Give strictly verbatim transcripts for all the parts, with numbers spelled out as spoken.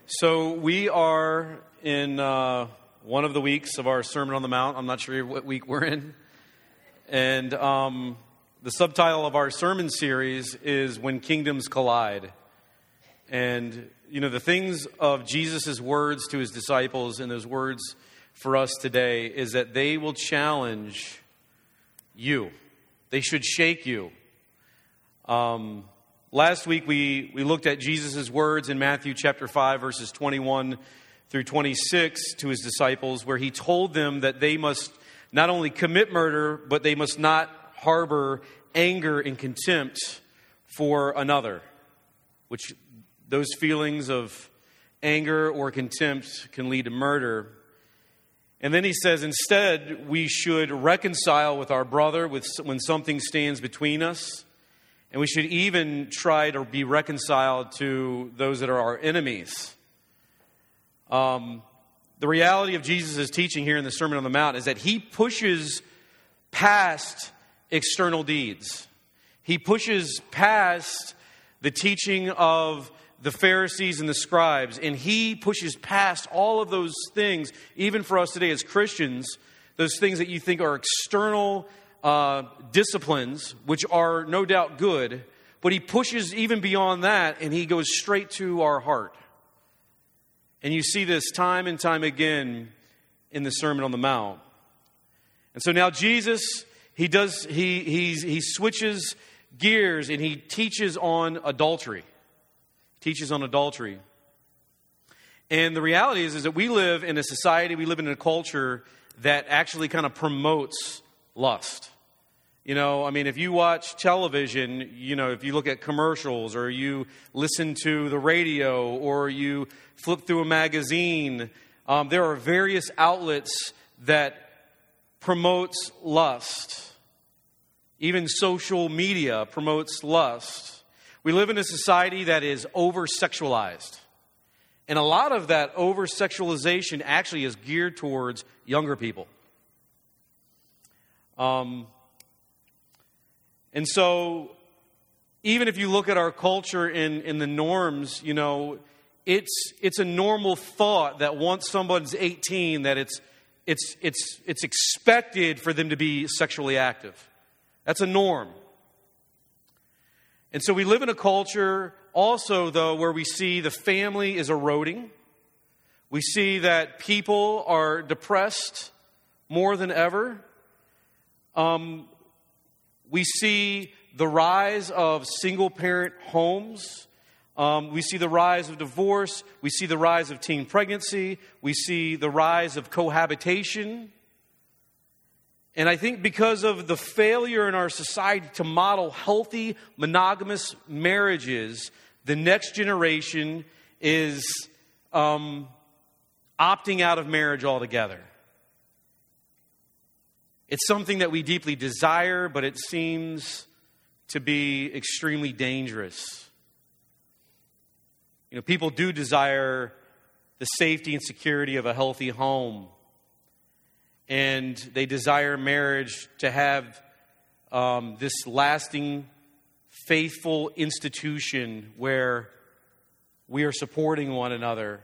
So we are in uh, one of the weeks of our Sermon on the Mount. I'm not sure what week we're in. And um, the subtitle of our sermon series is When Kingdoms Collide. And, you know, the things of Jesus' words to his disciples and those words for us today is that they will challenge you. They should shake you. Um Last week, we, we looked at Jesus' words in Matthew chapter five, verses twenty-one through twenty-six to his disciples, where he told them that they must not only commit murder, but they must not harbor anger and contempt for another, which those feelings of anger or contempt can lead to murder. And then he says, instead, we should reconcile with our brother with, when something stands between us. And we should even try to be reconciled to those that are our enemies. Um, the reality of Jesus' teaching here in the Sermon on the Mount is that he pushes past external deeds. He pushes past the teaching of the Pharisees and the scribes. And he pushes past all of those things, even for us today as Christians, those things that you think are external Uh, disciplines, which are no doubt good, but he pushes even beyond that and he goes straight to our heart. And you see this time and time again in the Sermon on the Mount. And so now Jesus, he does, he, he's, he switches gears and he teaches on adultery. Teaches on adultery. And the reality is, is that we live in a society, we live in a culture that actually kind of promotes lust. You know, I mean, if you watch television, you know, if you look at commercials or you listen to the radio or you flip through a magazine, um, there are various outlets that promotes lust. Even social media promotes lust. We live in a society that is over-sexualized. And a lot of that over-sexualization actually is geared towards younger people. Um, and so, even if you look at our culture in, in the norms, you know, it's it's a normal thought that once someone's eighteen, that it's it's it's it's expected for them to be sexually active. That's a norm. And so we live in a culture also, though, where we see the family is eroding. We see that people are depressed more than ever. Um, we see the rise of single-parent homes. Um, we see the rise of divorce. We see the rise of teen pregnancy. We see the rise of cohabitation. And I think because of the failure in our society to model healthy, monogamous marriages, the next generation is um, opting out of marriage altogether. It's something that we deeply desire, but it seems to be extremely dangerous. You know, people do desire the safety and security of a healthy home. And they desire marriage to have um, this lasting, faithful institution where we are supporting one another.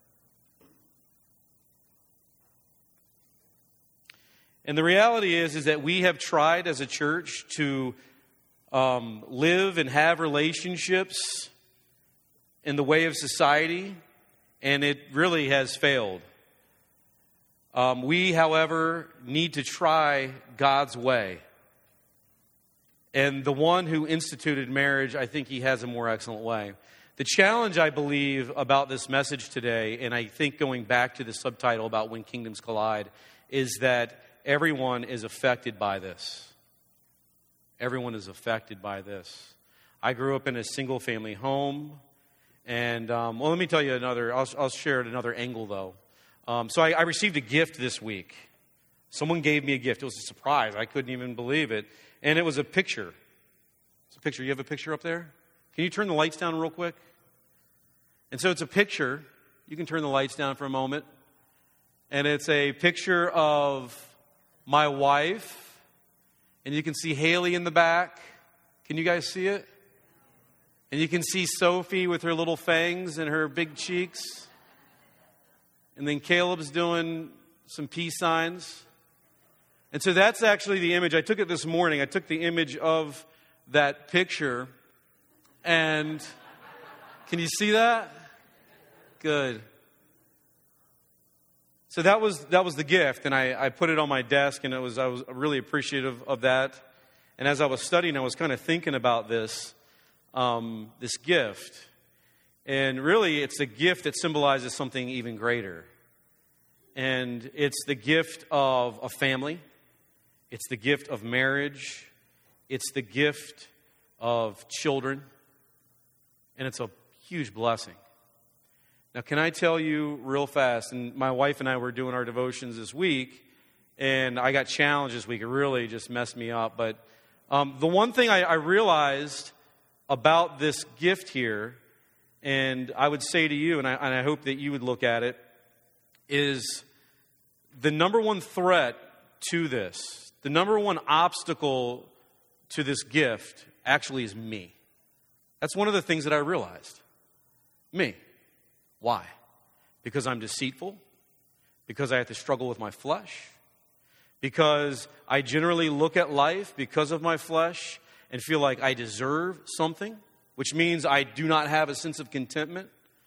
And the reality is, is that we have tried as a church to um, live and have relationships in the way of society, and it really has failed. Um, we, however, need to try God's way. And the one who instituted marriage, I think he has a more excellent way. The challenge, I believe, about this message today, and I think going back to the subtitle about When Kingdoms Collide, is that everyone is affected by this. Everyone is affected by this. I grew up in a single-family home. And, um, well, let me tell you another, I'll, I'll share another angle, though. Um, so I, I received a gift this week. Someone gave me a gift. It was a surprise. I couldn't even believe it. And it was a picture. It's a picture. You have a picture up there? Can you turn the lights down real quick? And so it's a picture. You can turn the lights down for a moment. And it's a picture of my wife. And you can see Haley in the back. Can you guys see it? And you can see Sophie with her little fangs and her big cheeks. And then Caleb's doing some peace signs. And so that's actually the image. I took it this morning. I took the image of that picture. And can you see that? Good. So that was that was the gift, and I, I put it on my desk, and it was I was really appreciative of that. And as I was studying, I was kind of thinking about this, um, this gift. And really, it's a gift that symbolizes something even greater. And it's the gift of a family. It's the gift of marriage. It's the gift of children. And it's a huge blessing. Now, can I tell you real fast, and my wife and I were doing our devotions this week, and I got challenged this week. It really just messed me up. But um, the one thing I, I realized about this gift here, and I would say to you, and I, and I hope that you would look at it, is the number one threat to this, the number one obstacle to this gift actually is me. That's one of the things that I realized. Me. Why? Because I'm deceitful? Because I have to struggle with my flesh? Because I generally look at life because of my flesh and feel like I deserve something, which means I do not have a sense of contentment?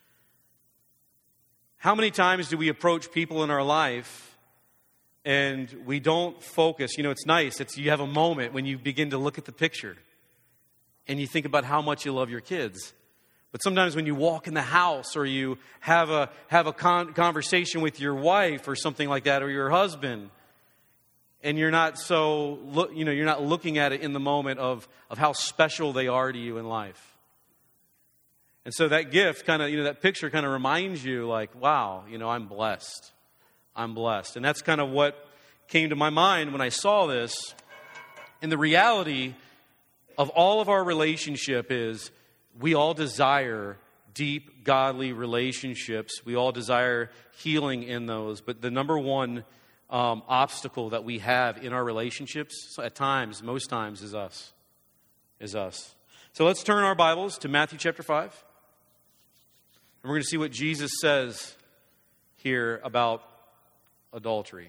How many times do we approach people in our life and we don't focus? You know, it's nice. It's, you have a moment when you begin to look at the picture and you think about how much you love your kids. But sometimes when you walk in the house or you have a have a con- conversation with your wife or something like that, or your husband, and you're not so look, you know, you're not looking at it in the moment of of how special they are to you in life. And so that gift kind of, you know, that picture kind of reminds you, like, wow, you know, I'm blessed. I'm blessed. And that's kind of what came to my mind when I saw this. And the reality of all of our relationship is, we all desire deep, godly relationships. We all desire healing in those. But the number one um, obstacle that we have in our relationships, at times, most times, is us. Is us. So let's turn our Bibles to Matthew chapter five. And we're going to see what Jesus says here about adultery.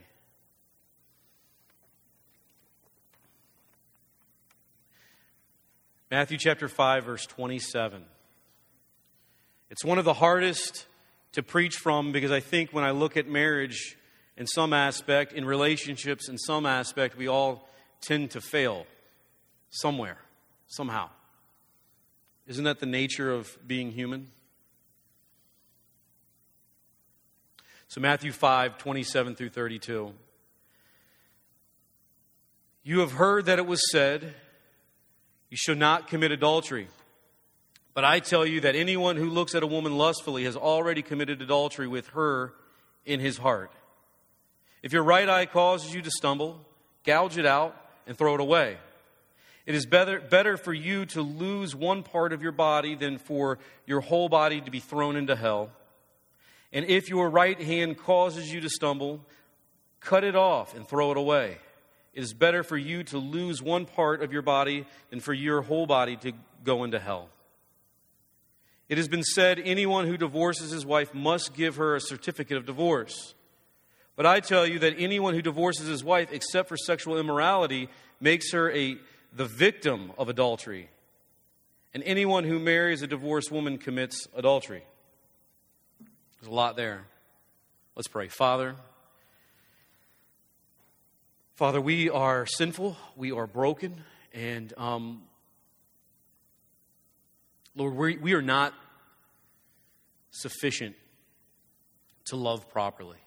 Matthew chapter five, verse twenty-seven. It's one of the hardest to preach from because I think when I look at marriage in some aspect, in relationships in some aspect, we all tend to fail somewhere, somehow. Isn't that the nature of being human? So Matthew five, twenty-seven through thirty-two. You have heard that it was said, you shall not commit adultery. But I tell you that anyone who looks at a woman lustfully has already committed adultery with her in his heart. If your right eye causes you to stumble, gouge it out and throw it away. It is better, better for you to lose one part of your body than for your whole body to be thrown into hell. And if your right hand causes you to stumble, cut it off and throw it away. It is better for you to lose one part of your body than for your whole body to go into hell. It has been said, anyone who divorces his wife must give her a certificate of divorce. But I tell you that anyone who divorces his wife except for sexual immorality makes her a the victim of adultery. And anyone who marries a divorced woman commits adultery. There's a lot there. Let's pray. Father, Father, we are sinful, we are broken, and um, Lord, we, we are not sufficient to love properly.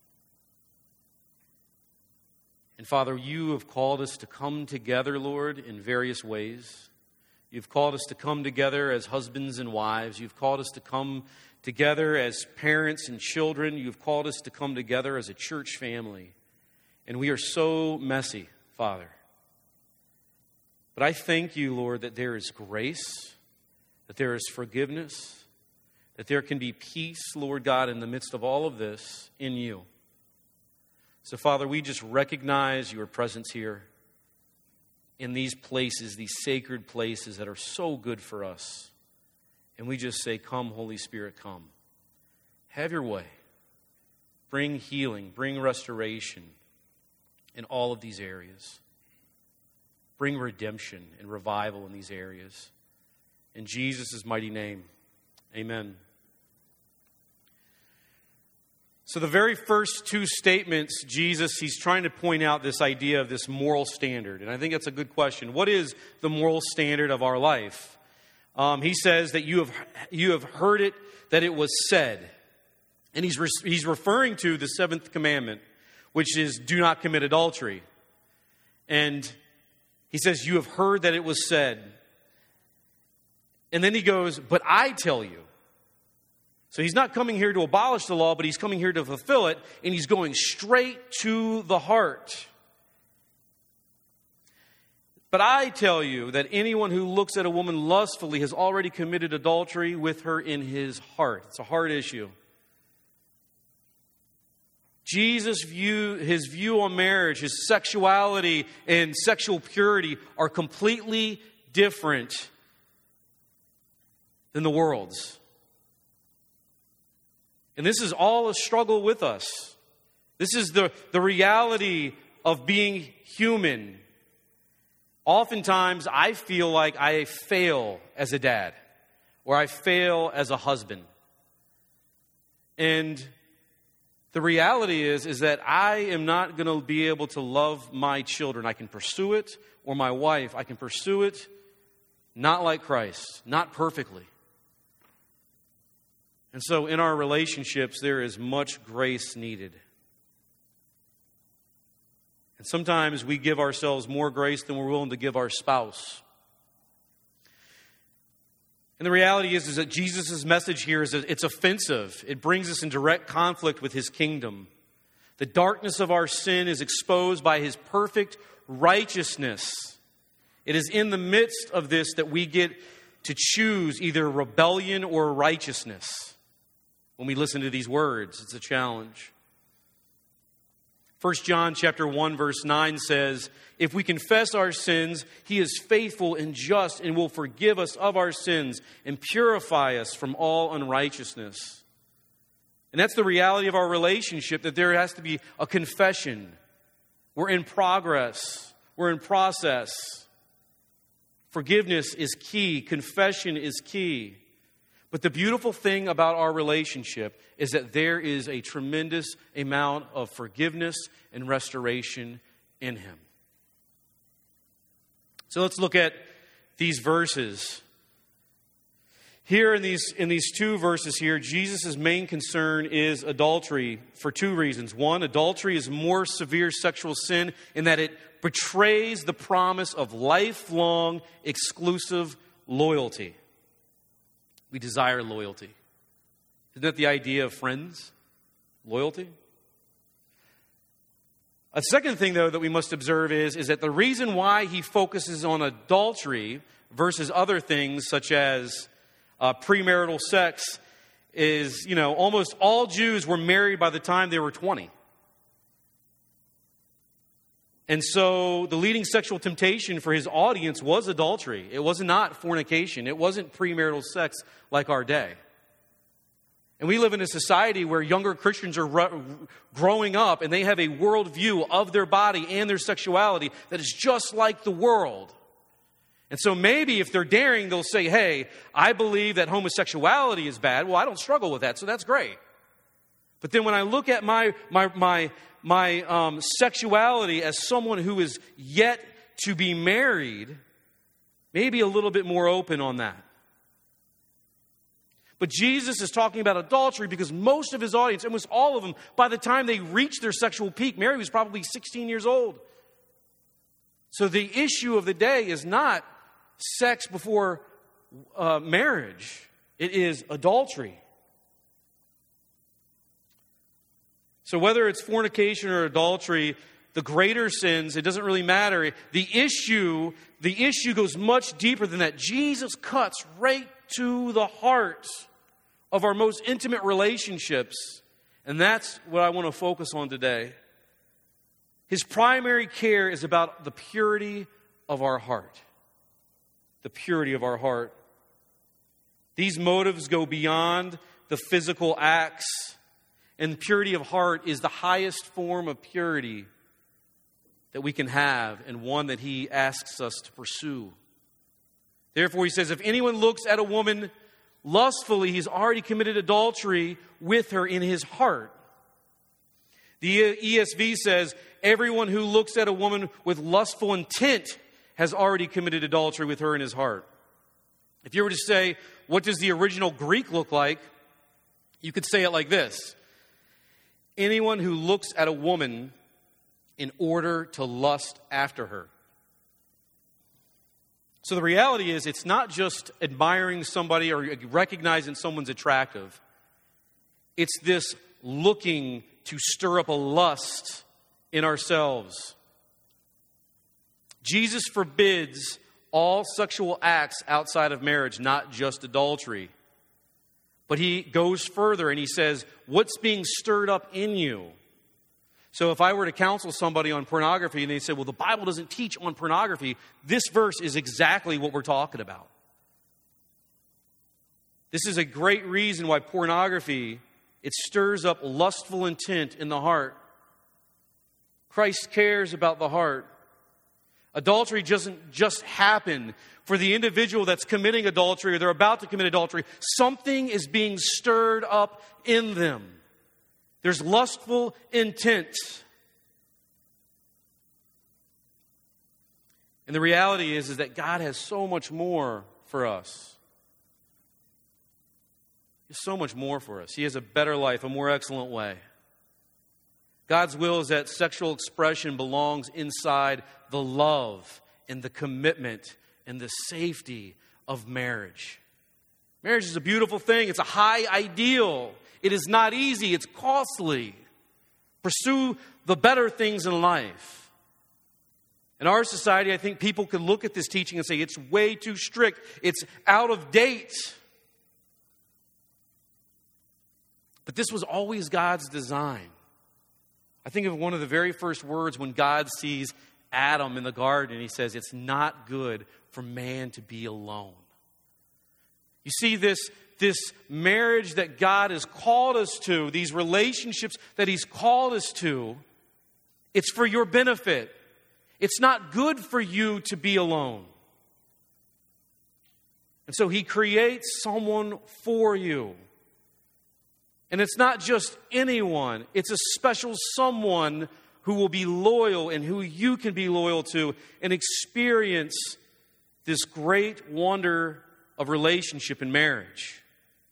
And Father, you have called us to come together, Lord, in various ways. You've called us to come together as husbands and wives. You've called us to come together as parents and children. You've called us to come together as a church family. And we are so messy, Father. But I thank you, Lord, that there is grace, that there is forgiveness, that there can be peace, Lord God, in the midst of all of this in you. So, Father, we just recognize your presence here in these places, these sacred places that are so good for us. And we just say, come, Holy Spirit, come. Have your way. bring healing, bring restoration in all of these areas. Bring redemption and revival in these areas. In Jesus' mighty name, amen. So the very first two statements, Jesus, he's trying to point out this idea of this moral standard. And I think that's a good question. What is the moral standard of our life? Um, he says that you have you have heard it, that it was said. And he's, re- he's referring to the seventh commandment, which is do not commit adultery. And he says, you have heard that it was said. And then he goes, but I tell you. So he's not coming here to abolish the law, but he's coming here to fulfill it, and he's going straight to the heart. But I tell you that anyone who looks at a woman lustfully has already committed adultery with her in his heart. It's a heart issue. Jesus' view, his view on marriage, his sexuality and sexual purity are completely different than the world's. And this is all a struggle with us. This is the, the reality of being human. Oftentimes, I feel like I fail as a dad, or I fail as a husband. And the reality is, is that I am not going to be able to love my children. I can pursue it, or my wife, I can pursue it, not like Christ, not perfectly. And so in our relationships, there is much grace needed. And sometimes we give ourselves more grace than we're willing to give our spouse. And the reality is, is that Jesus' message here is that it's offensive. It brings us in direct conflict with his kingdom. The darkness of our sin is exposed by his perfect righteousness. It is in the midst of this that we get to choose either rebellion or righteousness. When we listen to these words, it's a challenge. First John chapter one verse nine says, if we confess our sins, he is faithful and just and will forgive us of our sins and purify us from all unrighteousness. And that's the reality of our relationship, that there has to be a confession. We're in progress. We're in process. Forgiveness is key. Confession is key. But the beautiful thing about our relationship is that there is a tremendous amount of forgiveness and restoration in him. So let's look at these verses. Here in these, in these two verses here, Jesus' main concern is adultery for two reasons. One, adultery is more severe sexual sin in that it betrays the promise of lifelong exclusive loyalty. We desire loyalty. Isn't that the idea of friends? Loyalty? A second thing, though, that we must observe is, is that the reason why he focuses on adultery versus other things such as uh, premarital sex is, you know, almost all Jews were married by the time they were twenty. And so the leading sexual temptation for his audience was adultery. It was not fornication. It wasn't premarital sex like our day. And we live in a society where younger Christians are ru- growing up and they have a worldview of their body and their sexuality that is just like the world. And so maybe if they're daring, they'll say, hey, I believe that homosexuality is bad. Well, I don't struggle with that, so that's great. But then when I look at my my my my um, sexuality as someone who is yet to be married, maybe a little bit more open on that. But Jesus is talking about adultery because most of his audience, almost all of them, by the time they reached their sexual peak, Mary was probably sixteen years old. So the issue of the day is not sex before uh, marriage. It is adultery. So whether it's fornication or adultery, the greater sins, it doesn't really matter. The issue, the issue goes much deeper than that. Jesus cuts right to the heart of our most intimate relationships. And that's what I want to focus on today. His primary care is about the purity of our heart. The purity of our heart. These motives go beyond the physical acts. And purity of heart is the highest form of purity that we can have, and one that he asks us to pursue. Therefore, he says, if anyone looks at a woman lustfully, he's already committed adultery with her in his heart. The E S V says, everyone who looks at a woman with lustful intent has already committed adultery with her in his heart. If you were to say, what does the original Greek look like? You could say it like this. Anyone who looks at a woman in order to lust after her. So the reality is, it's not just admiring somebody or recognizing someone's attractive. It's this looking to stir up a lust in ourselves. Jesus forbids all sexual acts outside of marriage, not just adultery. But he goes further and he says, what's being stirred up in you? So if I were to counsel somebody on pornography and they say, well, the Bible doesn't teach on pornography, this verse is exactly what we're talking about. This is a great reason why pornography, it stirs up lustful intent in the heart. Christ cares about the heart. Adultery doesn't just happen for the individual that's committing adultery or they're about to commit adultery. Something is being stirred up in them. There's lustful intent. And the reality is, is that God has so much more for us. He has so much more for us. He has a better life, a more excellent way. God's will is that sexual expression belongs inside the love and the commitment and the safety of marriage. Marriage is a beautiful thing. It's a high ideal. It is not easy. It's costly. Pursue the better things in life. In our society, I think people could look at this teaching and say, it's way too strict. It's out of date. But this was always God's design. I think of one of the very first words when God sees Adam in the garden. He says, it's not good for man to be alone. You see, this, this marriage that God has called us to, these relationships that He's called us to, it's for your benefit. It's not good for you to be alone. And so He creates someone for you. And it's not just anyone. It's a special someone who will be loyal and who you can be loyal to and experience this great wonder of relationship in marriage.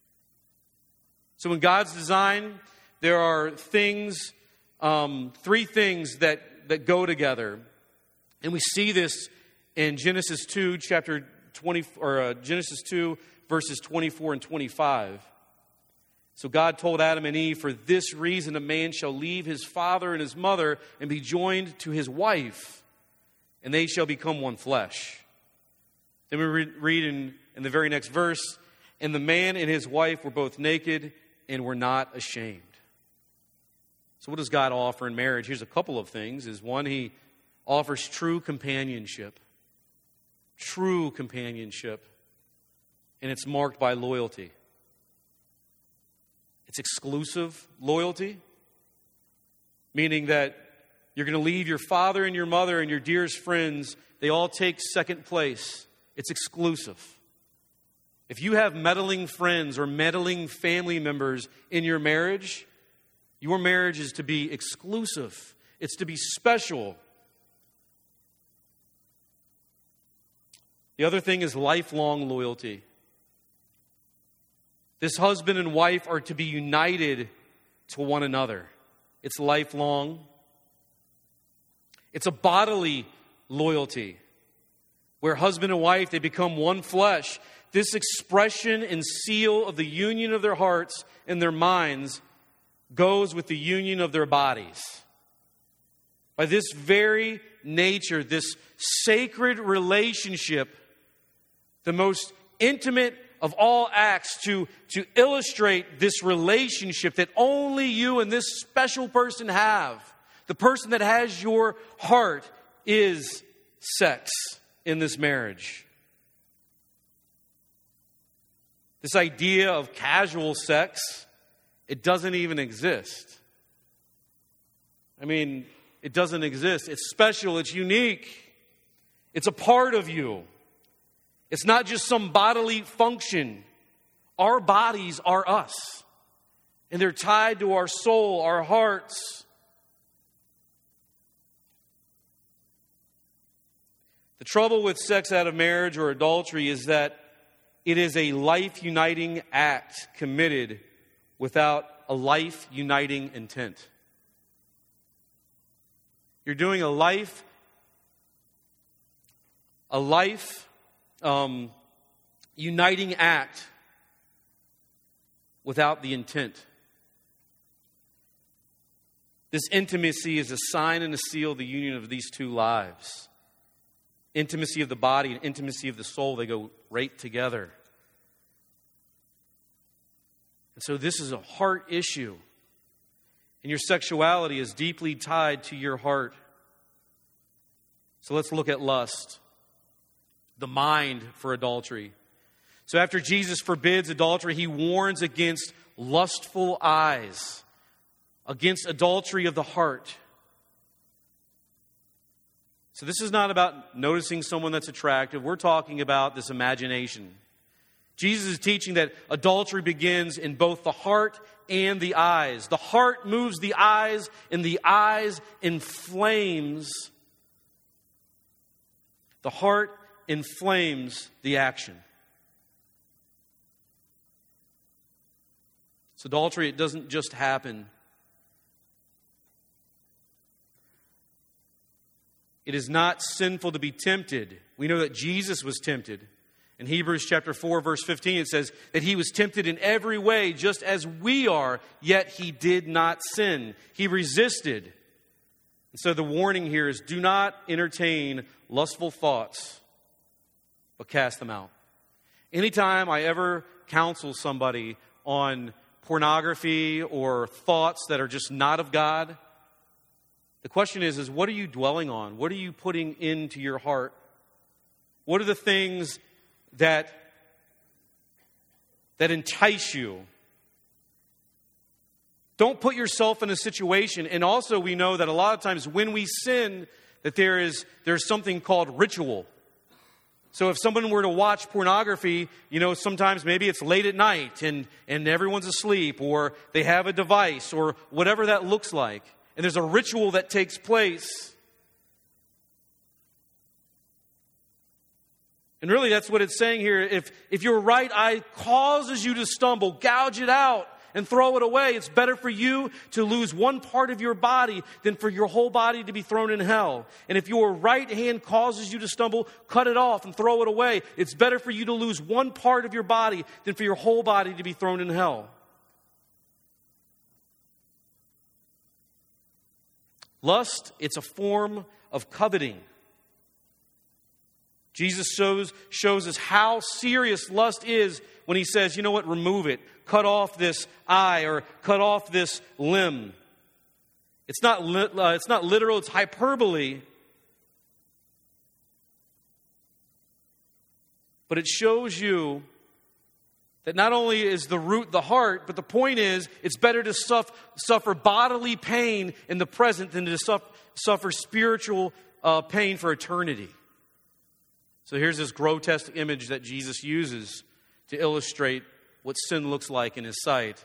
So in God's design, there are things, um, three things that, that go together. And we see this in Genesis two, chapter twenty, or uh, Genesis two, verses twenty-four and twenty-five. So God told Adam and Eve, for this reason a man shall leave his father and his mother and be joined to his wife, and they shall become one flesh. Then we read in, in the very next verse, and the man and his wife were both naked and were not ashamed. So what does God offer in marriage? Here's a couple of things. Is one, He offers true companionship. True companionship. And it's marked by loyalty. It's exclusive loyalty, meaning that you're going to leave your father and your mother and your dearest friends. They all take second place. It's exclusive. If you have meddling friends or meddling family members in your marriage, your marriage is to be exclusive. It's to be special. The other thing is lifelong loyalty. This husband and wife are to be united to one another. It's lifelong. It's a bodily loyalty, where husband and wife, they become one flesh. This expression and seal of the union of their hearts and their minds goes with the union of their bodies. By this very nature, this sacred relationship, the most intimate of all acts to, to illustrate this relationship that only you and this special person have. The person that has your heart is sex in this marriage. This idea of casual sex it doesn't even exist. I mean, it doesn't exist. It's special. It's unique. It's a part of you. It's not just some bodily function. Our bodies are us. And they're tied to our soul, our hearts. The trouble with sex out of marriage or adultery is that it is a life-uniting act committed without a life-uniting intent. You're doing a life, a life um, uniting act without the intent. This intimacy is a sign and a seal of the union of these two lives. Intimacy of the body and intimacy of the soul, they go right together. And so this is a heart issue. And your sexuality is deeply tied to your heart. So let's look at lust, the mind for adultery. So after Jesus forbids adultery, he warns against lustful eyes, against adultery of the heart. So this is not about noticing someone that's attractive. We're talking about this imagination. Jesus is teaching that adultery begins in both the heart and the eyes. The heart moves the eyes, and the eyes inflames. The heart inflames the action. So adultery, it doesn't just happen. It is not sinful to be tempted. We know that Jesus was tempted. In Hebrews chapter four, verse fifteen, it says that he was tempted in every way, just as we are, yet he did not sin. He resisted. And so the warning here is, do not entertain lustful thoughts, but cast them out. Anytime I ever counsel somebody on pornography or thoughts that are just not of God, the question is, is what are you dwelling on? What are you putting into your heart? What are the things that, that entice you? Don't put yourself in a situation. And also we know that a lot of times when we sin, that there is there's something called ritual. So if someone were to watch pornography, you know, sometimes maybe it's late at night and, and everyone's asleep, or they have a device, or whatever that looks like. And there's a ritual that takes place. And really that's what it's saying here. If, if your right eye causes you to stumble, gouge it out and throw it away. It's better for you to lose one part of your body than for your whole body to be thrown in hell. And if your right hand causes you to stumble, cut it off and throw it away. It's better for you to lose one part of your body than for your whole body to be thrown in hell. Lust, it's a form of coveting. Jesus shows, shows us how serious lust is when he says, you know what, remove it. Cut off this eye or cut off this limb. It's not, li- uh, it's not literal, it's hyperbole. But it shows you that not only is the root the heart, but the point is it's better to suffer, suffer bodily pain in the present than to suffer, suffer spiritual uh, pain for eternity. So here's this grotesque image that Jesus uses to illustrate what sin looks like in his sight.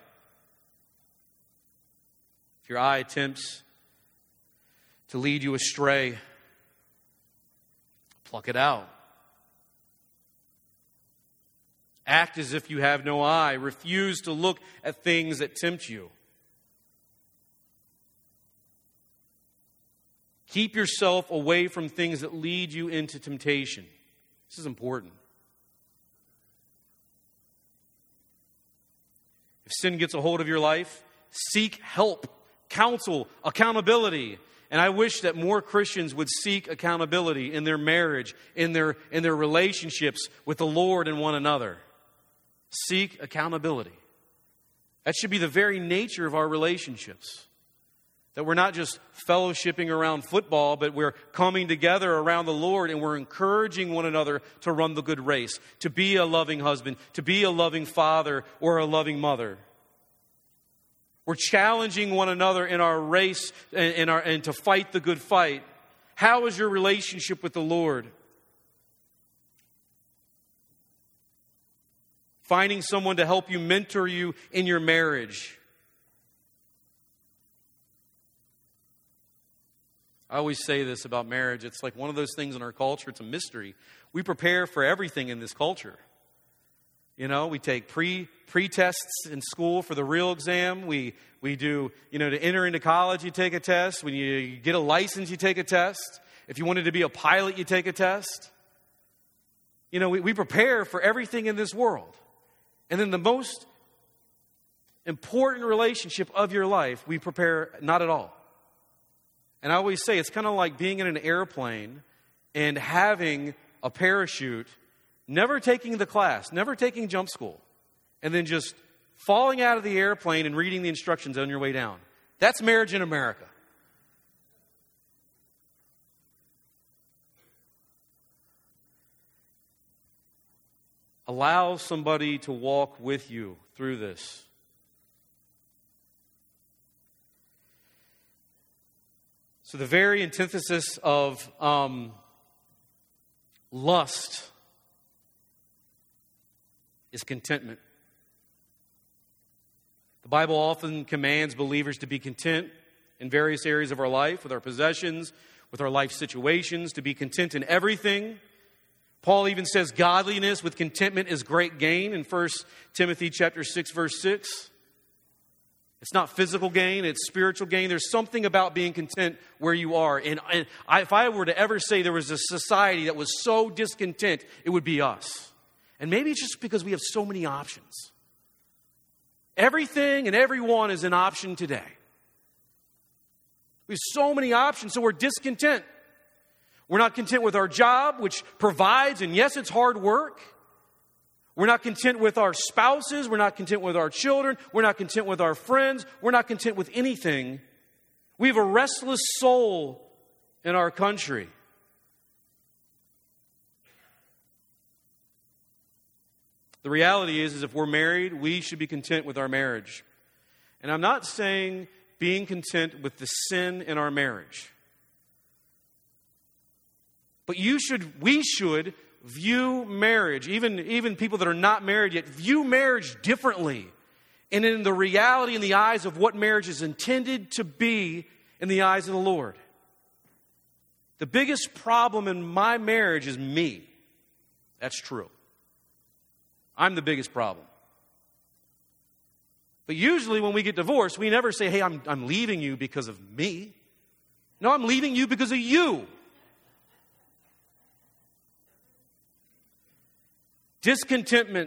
If your eye attempts to lead you astray, pluck it out. Act as if you have no eye. Refuse to look at things that tempt you. Keep yourself away from things that lead you into temptation. This is important. If sin gets a hold of your life, seek help, counsel, accountability. And I wish that more Christians would seek accountability in their marriage, in their, in their relationships with the Lord and one another. Seek accountability. That should be the very nature of our relationships. That we're not just fellowshipping around football, but we're coming together around the Lord and we're encouraging one another to run the good race, to be a loving husband, to be a loving father or a loving mother. We're challenging one another in our race and, in our, and to fight the good fight. How is your relationship with the Lord? Finding someone to help you, mentor you in your marriage. I always say this about marriage. It's like one of those things in our culture. It's a mystery. We prepare for everything in this culture. You know, we take pre, pre-tests in school for the real exam. We, we do, you know, to enter into college, you take a test. When you, you get a license, you take a test. If you wanted to be a pilot, you take a test. You know, we, we prepare for everything in this world. And then the most important relationship of your life, we prepare not at all. And I always say it's kind of like being in an airplane and having a parachute, never taking the class, never taking jump school, and then just falling out of the airplane and reading the instructions on your way down. That's marriage in America. Allow somebody to walk with you through this. So the very antithesis of um, lust is contentment. The Bible often commands believers to be content in various areas of our life, with our possessions, with our life situations, to be content in everything. Paul even says godliness with contentment is great gain in First Timothy chapter six, verse six. It's not physical gain, it's spiritual gain. There's something about being content where you are. And, and I, if I were to ever say there was a society that was so discontent, it would be us. And maybe it's just because we have so many options. Everything and everyone is an option today. We have so many options, so we're discontent. We're not content with our job, which provides, and yes, it's hard work. We're not content with our spouses. We're not content with our children. We're not content with our friends. We're not content with anything. We have a restless soul in our country. The reality is, is if we're married, we should be content with our marriage. And I'm not saying being content with the sin in our marriage. But you should, we should view marriage, even, even people that are not married yet, view marriage differently. And in the reality in the eyes of what marriage is intended to be in the eyes of the Lord. The biggest problem in my marriage is me. That's true. I'm the biggest problem. But usually when we get divorced, we never say, hey, I'm, I'm leaving you because of me. No, I'm leaving you because of you. Discontentment.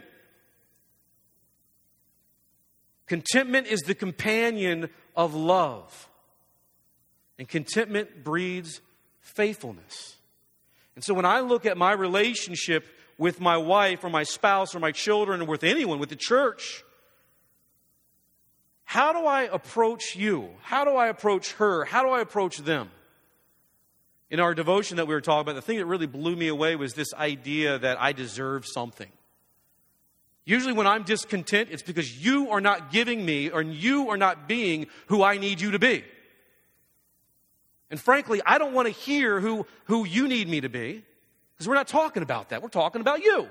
Contentment is the companion of love. And contentment breeds faithfulness. And so when I look at my relationship with my wife or my spouse or my children or with anyone, with the church, how do I approach you? How do I approach her? How do I approach them? In our devotion that we were talking about, the thing that really blew me away was this idea that I deserve something. Usually when I'm discontent, it's because you are not giving me or you are not being who I need you to be. And frankly, I don't want to hear who, who you need me to be, because we're not talking about that. We're talking about you.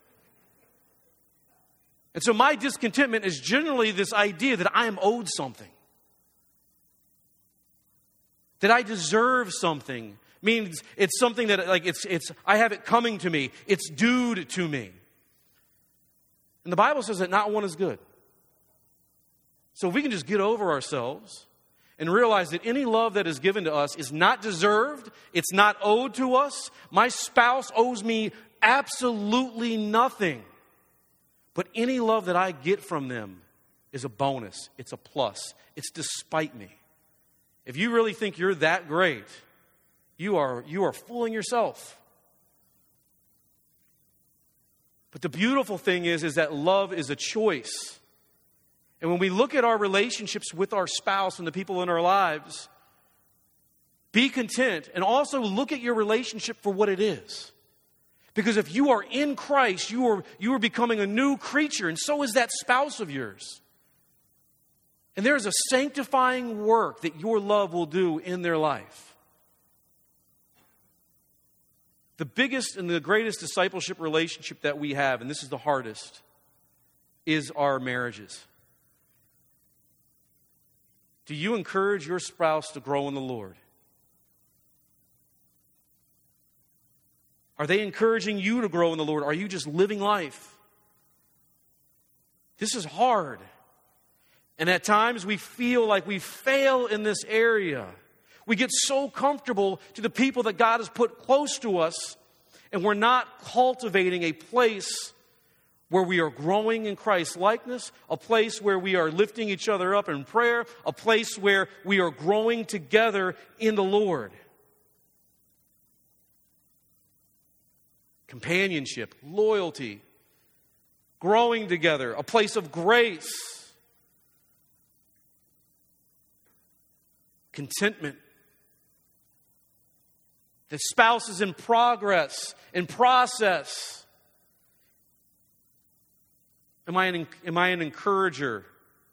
And so my discontentment is generally this idea that I am owed something. That I deserve something. Means it's something that, like, it's, it's, I have it coming to me. It's due to me. And the Bible says that not one is good. So if we can just get over ourselves and realize that any love that is given to us is not deserved, it's not owed to us. My spouse owes me absolutely nothing. But any love that I get from them is a bonus. It's a plus. It's despite me. If you really think you're that great, You are, you are fooling yourself. But the beautiful thing is, is that love is a choice. And when we look at our relationships with our spouse and the people in our lives, be content and also look at your relationship for what it is. Because if you are in Christ, you are, you are becoming a new creature, and so is that spouse of yours. And there is a sanctifying work that your love will do in their life. The biggest and the greatest discipleship relationship that we have, and this is the hardest, is our marriages. Do you encourage your spouse to grow in the Lord? Are they encouraging you to grow in the Lord? Are you just living life? This is hard. And at times we feel like we fail in this area. We get so comfortable to the people that God has put close to us, and we're not cultivating a place where we are growing in Christ's likeness, a place where we are lifting each other up in prayer, a place where we are growing together in the Lord. Companionship, loyalty, growing together, a place of grace, contentment. The spouse is in progress, in process. Am I an, am I an encourager?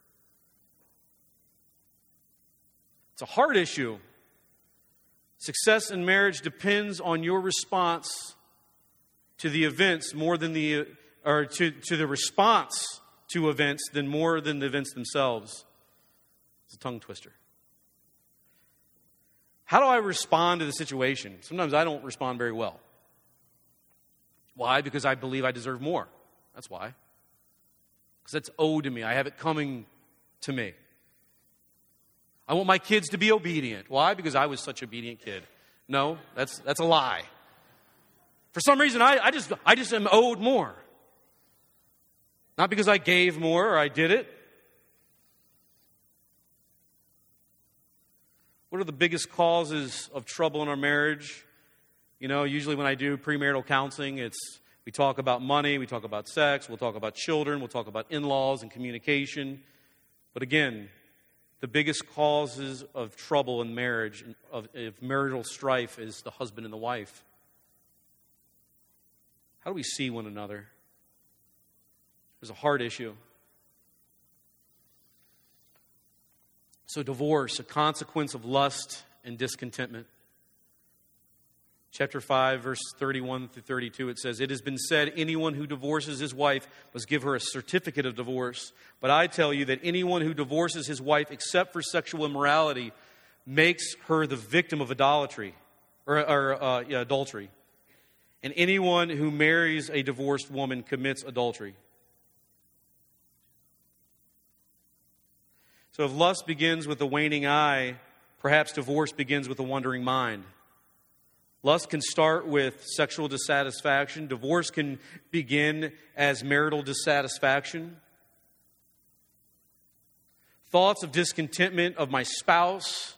It's a hard issue. Success in marriage depends on your response to the events more than the, or to, to the response to events than more than the events themselves. It's a tongue twister. How do I respond to the situation? Sometimes I don't respond very well. Why? Because I believe I deserve more. That's why. Because that's owed to me. I have it coming to me. I want my kids to be obedient. Why? Because I was such an obedient kid. No, that's that's a lie. For some reason, I, I just I just am owed more. Not because I gave more or I did it. What are the biggest causes of trouble in our marriage? You know, usually when I do premarital counseling, it's we talk about money, we talk about sex, we'll talk about children, we'll talk about in-laws and communication. But again, the biggest causes of trouble in marriage, of, of marital strife, is the husband and the wife. How do we see one another? It's a hard issue. So divorce, a consequence of lust and discontentment. Chapter five, verse thirty-one through thirty-two, it says, "It has been said, anyone who divorces his wife must give her a certificate of divorce. But I tell you that anyone who divorces his wife except for sexual immorality makes her the victim of idolatry, or, or uh, yeah, adultery. And anyone who marries a divorced woman commits adultery." So if lust begins with a waning eye, perhaps divorce begins with a wandering mind. Lust can start with sexual dissatisfaction. Divorce can begin as marital dissatisfaction. Thoughts of discontentment of my spouse.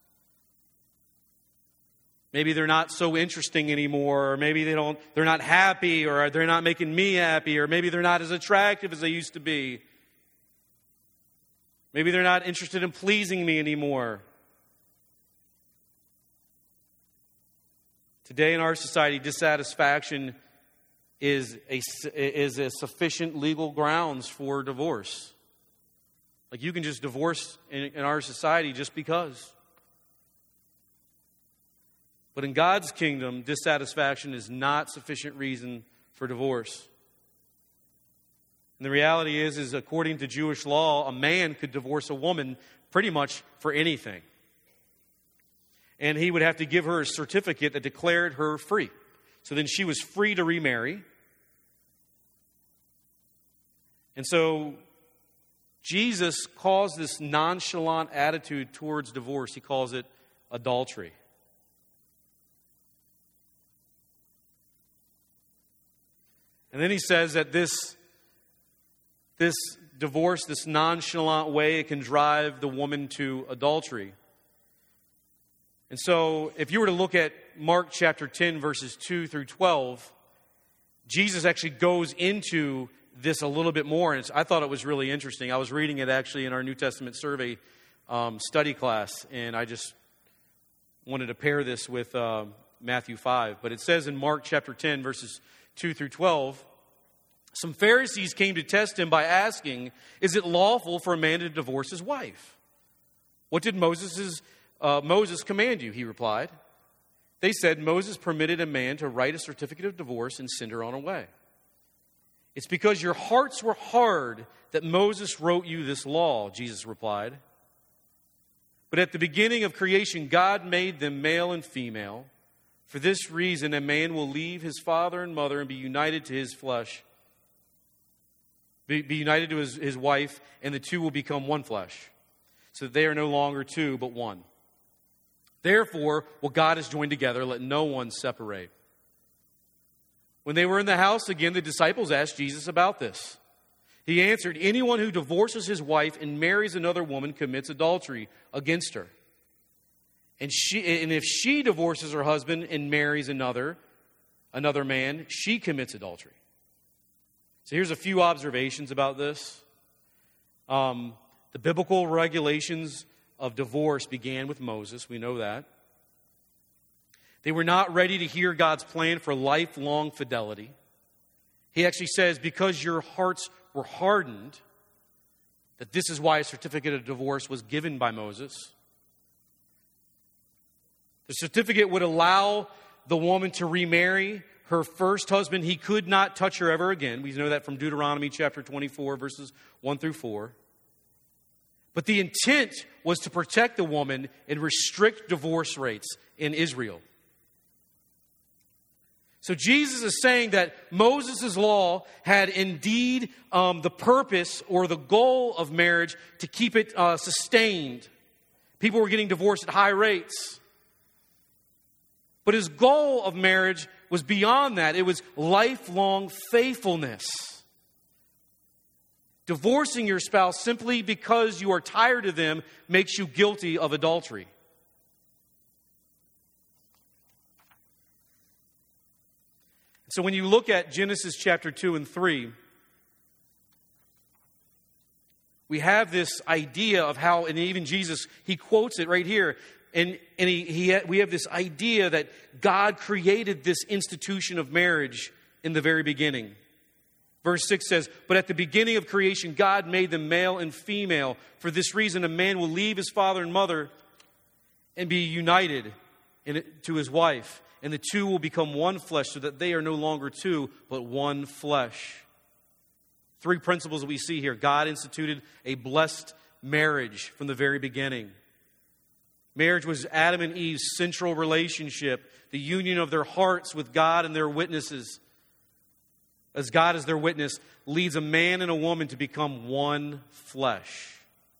Maybe they're not so interesting anymore, or maybe they don't, they're not happy, or they're not making me happy, or maybe they're not as attractive as they used to be. Maybe they're not interested in pleasing me anymore. Today in our society, dissatisfaction is a, is a sufficient legal grounds for divorce. Like you can just divorce in, in our society just because. But in God's kingdom, dissatisfaction is not sufficient reason for divorce. And the reality is, is according to Jewish law, a man could divorce a woman pretty much for anything. And he would have to give her a certificate that declared her free. So then she was free to remarry. And so Jesus calls this nonchalant attitude towards divorce, he calls it adultery. And then he says that this, this divorce, this nonchalant way, it can drive the woman to adultery. And so if you were to look at Mark chapter ten, verses two through twelve, Jesus actually goes into this a little bit more. And it's, I thought it was really interesting. I was reading it actually in our New Testament survey um, study class, and I just wanted to pair this with uh, Matthew five. But it says in Mark chapter ten, verses two through twelve, Some Pharisees came to test him by asking, "Is it lawful for a man to divorce his wife?" "What did Moses, uh, Moses command you?" he replied. They said, "Moses permitted a man to write a certificate of divorce and send her on her way." "It's because your hearts were hard that Moses wrote you this law," Jesus replied. "But at the beginning of creation, God made them male and female. For this reason, a man will leave his father and mother and be united to his flesh, be, be united to his, his wife, and the two will become one flesh. So that they are no longer two, but one. Therefore, what God has joined together, let no one separate." When they were in the house again, the disciples asked Jesus about this. He answered, "Anyone who divorces his wife and marries another woman commits adultery against her. And she, and if she divorces her husband and marries another, another man, she commits adultery." So here's a few observations about this. Um, the biblical regulations of divorce began with Moses. We know that. They were not ready to hear God's plan for lifelong fidelity. He actually says, because your hearts were hardened, that this is why a certificate of divorce was given by Moses. The certificate would allow the woman to remarry her first husband. He could not touch her ever again. We know that from Deuteronomy chapter twenty-four, verses one through four. But the intent was to protect the woman and restrict divorce rates in Israel. So Jesus is saying that Moses' law had indeed um, the purpose or the goal of marriage to keep it uh, sustained. People were getting divorced at high rates. But his goal of marriage was beyond that. It was lifelong faithfulness. Divorcing your spouse simply because you are tired of them makes you guilty of adultery. So when you look at Genesis chapter two and three, we have this idea of how, and even Jesus, he quotes it right here, and, and he, he we have this idea that God created this institution of marriage in the very beginning. Verse six says, "But at the beginning of creation, God made them male and female. For this reason, a man will leave his father and mother and be united in, to his wife. And the two will become one flesh, so that they are no longer two, but one flesh." Three principles that we see here. God instituted a blessed marriage from the very beginning. Marriage was Adam and Eve's central relationship, the union of their hearts with God and their witnesses. As God is their witness, leads a man and a woman to become one flesh.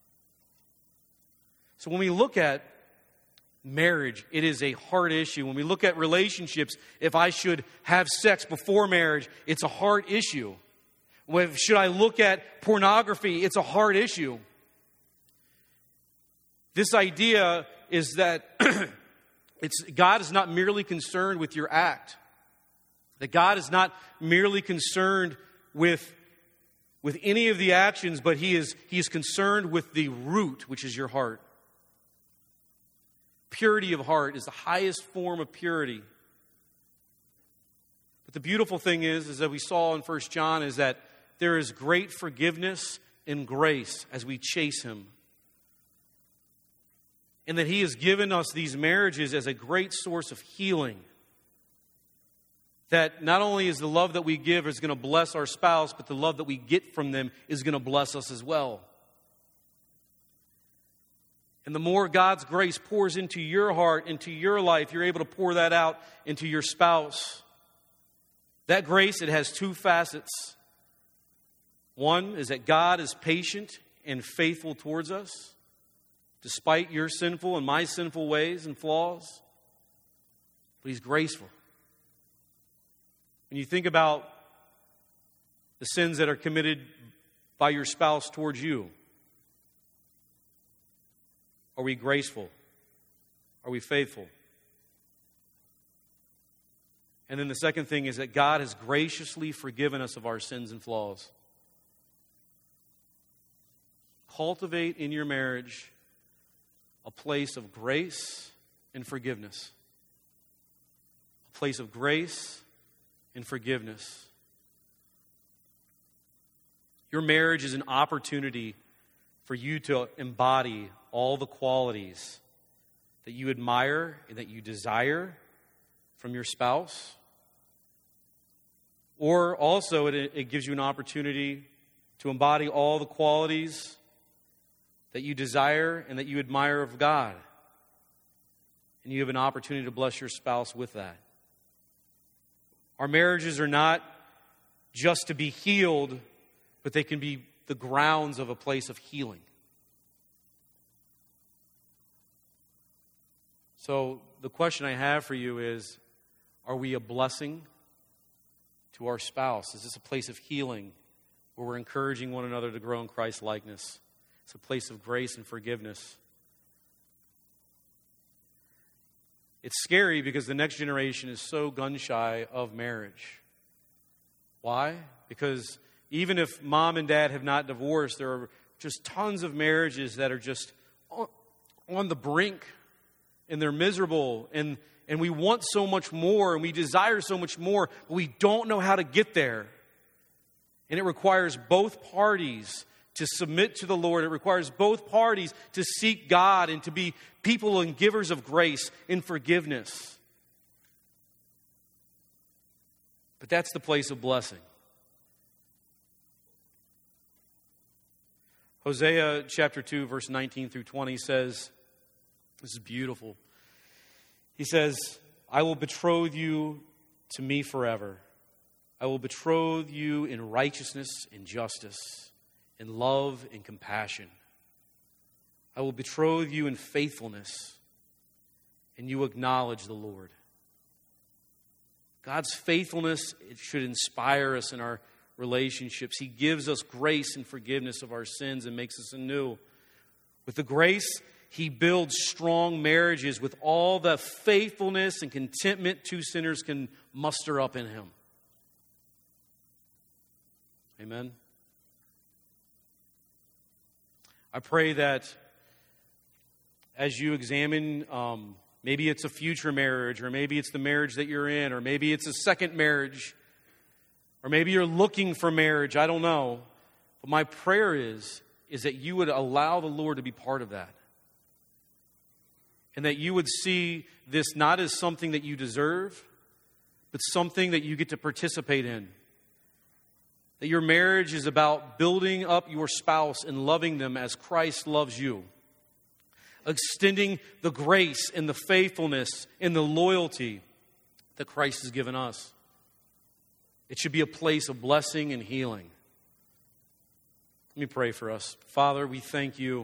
So when we look at marriage, it is a hard issue. When we look at relationships, if I should have sex before marriage, it's a hard issue. Should I look at pornography? It's a hard issue. This idea is that it's God is not merely concerned with your act. That God is not merely concerned with, with any of the actions, but He is, He is concerned with the root, which is your heart. Purity of heart is the highest form of purity. But the beautiful thing is, is that we saw in First John, is that there is great forgiveness and grace as we chase Him. And that He has given us these marriages as a great source of healing. That not only is the love that we give is going to bless our spouse, but the love that we get from them is going to bless us as well. And the more God's grace pours into your heart, into your life, you're able to pour that out into your spouse. That grace, it has two facets. One is that God is patient and faithful towards us, despite your sinful and my sinful ways and flaws. But He's graceful. When you think about the sins that are committed by your spouse towards you, are we graceful? Are we faithful? And then the second thing is that God has graciously forgiven us of our sins and flaws. Cultivate in your marriage a place of grace and forgiveness. A place of grace and forgiveness. Your marriage is an opportunity for you to embody all the qualities that you admire and that you desire from your spouse. Or also it, it gives you an opportunity to embody all the qualities that you desire and that you admire of God. And you have an opportunity to bless your spouse with that. Our marriages are not just to be healed, but they can be the grounds of a place of healing. So the question I have for you is, are we a blessing to our spouse? Is this a place of healing where we're encouraging one another to grow in Christ's likeness? It's a place of grace and forgiveness. It's scary because the next generation is so gun-shy of marriage. Why? Because even if mom and dad have not divorced, there are just tons of marriages that are just on the brink, and they're miserable, and, and we want so much more, and we desire so much more, but we don't know how to get there. And it requires both parties to submit to the Lord. It requires both parties to seek God and to be people and givers of grace and forgiveness. But that's the place of blessing. Hosea chapter two, verse nineteen through twenty says, this is beautiful. He says, I will betroth you to me forever. I will betroth you in righteousness and justice, in love and compassion. I will betroth you in faithfulness, and you acknowledge the Lord. God's faithfulness, it should inspire us in our relationships. He gives us grace and forgiveness of our sins and makes us anew. With the grace, He builds strong marriages with all the faithfulness and contentment two sinners can muster up in Him. Amen. I pray that as you examine, um, maybe it's a future marriage, or maybe it's the marriage that you're in, or maybe it's a second marriage, or maybe you're looking for marriage, I don't know. But my prayer is, is that you would allow the Lord to be part of that. And that you would see this not as something that you deserve, but something that you get to participate in. That your marriage is about building up your spouse and loving them as Christ loves you. Extending the grace and the faithfulness and the loyalty that Christ has given us. It should be a place of blessing and healing. Let me pray for us. Father, we thank you.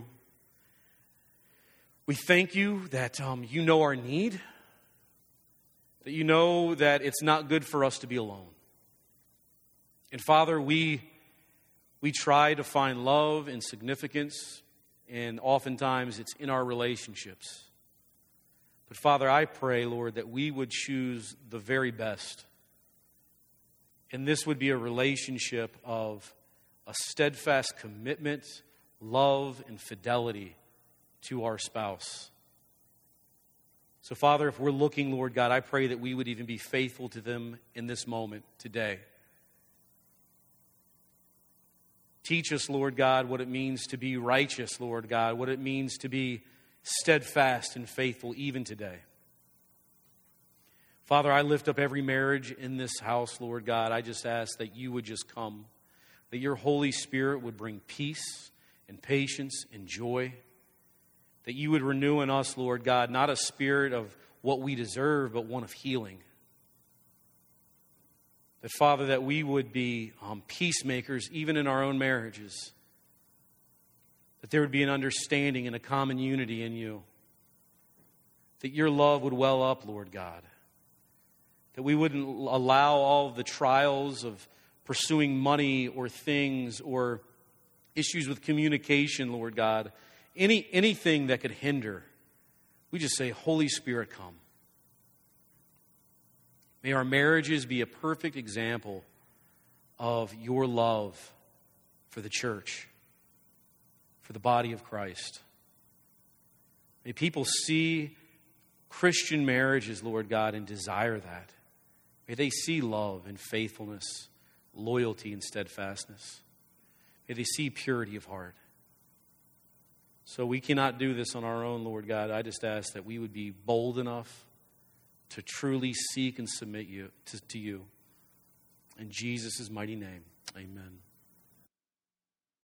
We thank you that um, you know our need. That you know that it's not good for us to be alone. And Father, we, we try to find love and significance, and oftentimes it's in our relationships. But Father, I pray, Lord, that we would choose the very best. And this would be a relationship of a steadfast commitment, love, and fidelity to our spouse. So Father, if we're looking, Lord God, I pray that we would even be faithful to them in this moment today. Teach us, Lord God, what it means to be righteous, Lord God, what it means to be steadfast and faithful even today. Father, I lift up every marriage in this house, Lord God. I just ask that you would just come, that your Holy Spirit would bring peace and patience and joy, that you would renew in us, Lord God, not a spirit of what we deserve, but one of healing. That, Father, that we would be um, peacemakers even in our own marriages. That there would be an understanding and a common unity in you. That your love would well up, Lord God. That we wouldn't allow all of the trials of pursuing money or things or issues with communication, Lord God, any anything that could hinder. We just say, Holy Spirit, come. May our marriages be a perfect example of your love for the church, for the body of Christ. May people see Christian marriages, Lord God, and desire that. May they see love and faithfulness, loyalty and steadfastness. May they see purity of heart. So we cannot do this on our own, Lord God. I just ask that we would be bold enough to truly seek and submit you to, to you. In Jesus' mighty name, amen.